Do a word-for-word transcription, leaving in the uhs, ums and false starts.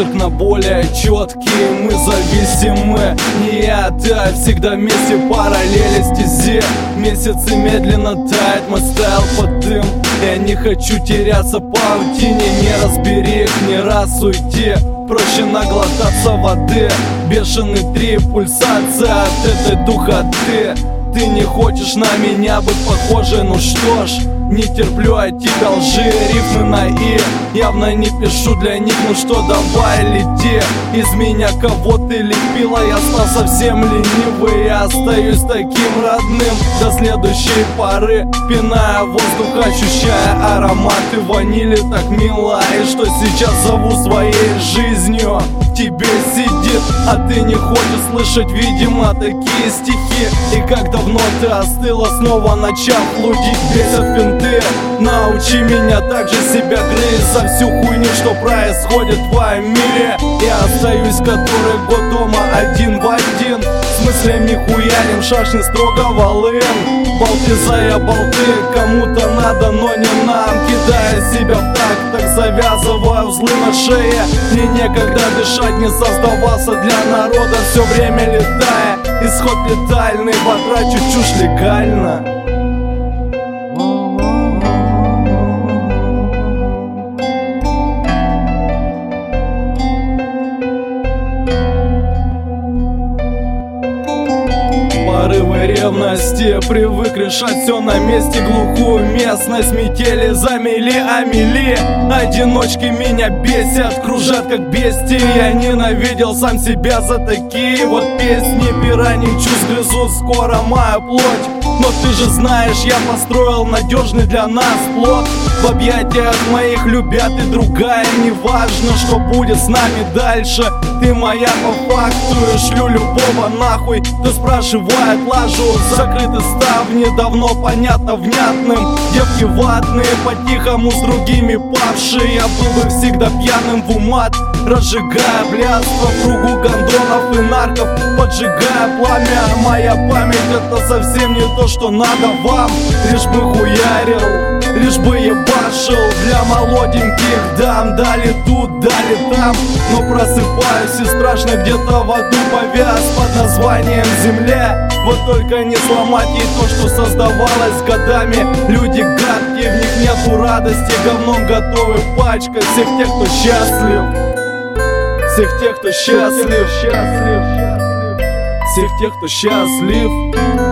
окна более четкие. Мы зависимы, не я, а ты, а всегда вместе, параллели стезе. Месяцы медленно тает, мой стайл под дым. Я не хочу теряться в паутине, не разбери их, не раз уйти. Проще наглотаться воды. Бешеный трип, пульсация от этой духоты. Ты не хочешь на меня быть похожей, ну что ж, не терплю от тебя лжи, рифмы на «и». Явно не пишу для них, ну что, давай лети. Из меня кого ты лепила, я стал совсем ленивый. Я остаюсь таким родным до следующей поры, пиная воздух, ощущая ароматы ванили, так мило. И что сейчас зову своей жизнью, в тебе сидит, а ты не хочешь слышать, видимо, такие стихи. И как давно ты остыла, снова начав лудить, бесят финты. Научи меня также себя грызть за всю хуйню, что происходит в твоем мире. Я остаюсь который год дома один в один, с мыслями хуярим шашни строго волын. Болты за болты, кому-то надо, но не нам. Кидая себя в так, так завязывая узлы на шее. Мне некогда дышать, не создавался для народа, все время летая. Исход летальный, потрачу чушь легально. Порывы ревности, привык решать все на месте. Глухую местность метели замели, а мели. Одиночки меня бесят, кружат как бестии. Я ненавидел сам себя за такие вот песни. Пираньи чувств грызут скоро мою плоть. Но ты же знаешь, я построил надежный для нас плод. В объятиях моих любят и другая. Неважно, что будет с нами дальше. Ты моя по факту, и шлю любого нахуй. Кто спрашивает, лажу. Закрыты ставни, давно понятно внятным. Девки ватные, по-тихому с другими павшие. Я был бы всегда пьяным в умат, разжигая блядство в кругу гондонов и нарков, поджигая пламя. Моя память это совсем не то, что надо вам. Лишь бы хуярил, лишь бы ебашил для молоденьких дам. Дали тут, дали там, но просыпаюсь и страшно где-то в аду повяз под названием земля. Вот только не сломать ей то, что создавалось годами. Люди гадкие, в них нету радости, говном готовы пачкать всех тех, кто счастлив. Всех тех, кто счастлив, счастлив, всех тех, кто счастлив.